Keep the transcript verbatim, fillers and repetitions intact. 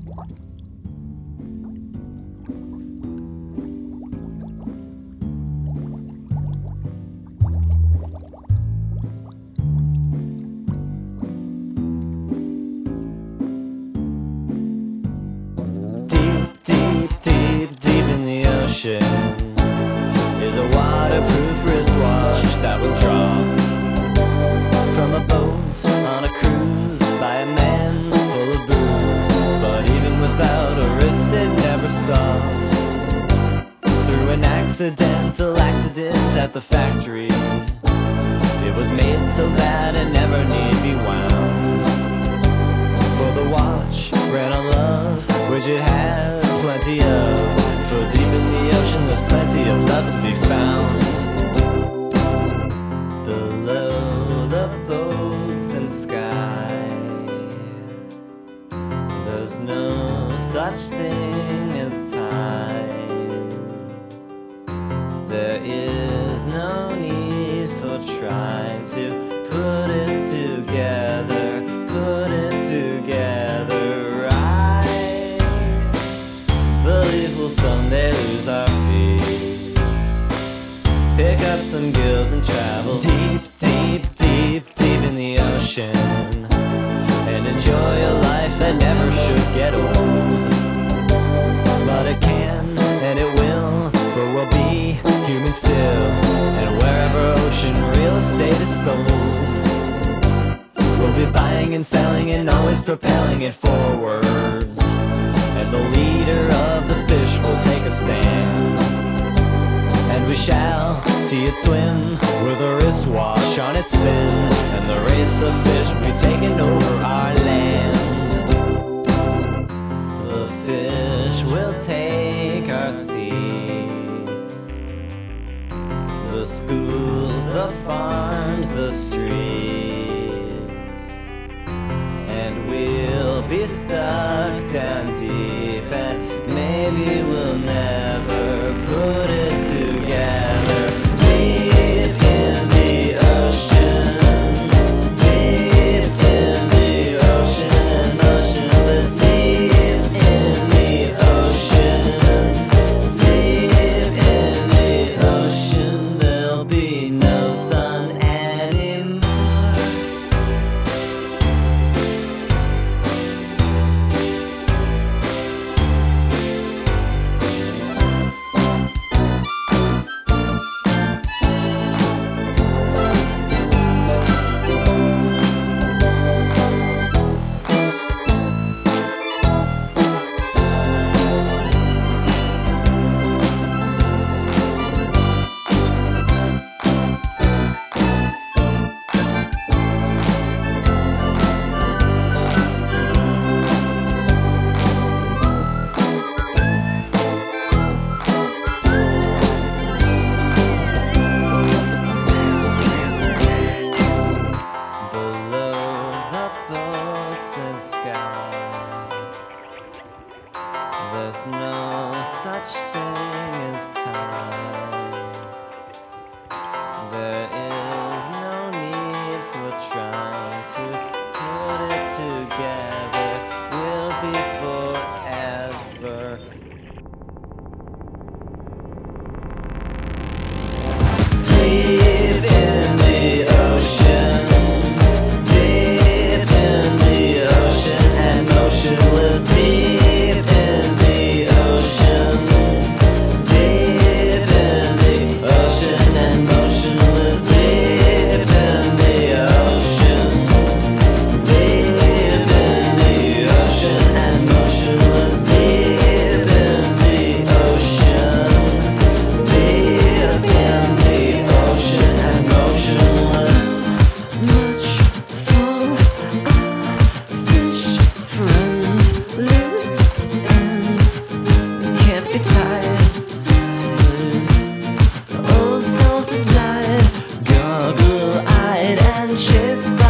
Is a waterproof wristwatch that was drawn from a boat on a cruise by a man full of booze. But even without a wrist it never stopped. Through an accidental accident at the factory, it was made so that it never need be wound. For the watch ran on love, which it had plenty of. For deep in the ocean there's plenty of love to be found. Below the boats and sky, there's no such thing as time. There is no need for trying to put it together, put it together. Believe we'll someday lose our feet, pick up some gills and travel deep, deep, deep, deep in the ocean, and enjoy a life that never should get old. But it can, and it will, for we'll be human still, and wherever ocean real estate is sold, we'll be buying and selling and always propelling it forwards. And the leader of the fish will take a stand, and we shall see it swim with a wristwatch on its fin, and the race of fish will be taking over our land. The fish will take our seats, the schools, the farms, the streets, and we'll be stuck down deep, and maybe we'll never put it together. Deep in the ocean, deep in the ocean, and motionless. Deep in the ocean, deep in the ocean, there'll be no sun anymore. There's no such thing as time. There is no need for trying to put it together. We'll be forever. Deep in the ocean, deep in the ocean, and motionless. Deep old souls have died, goggle-eyed and chased by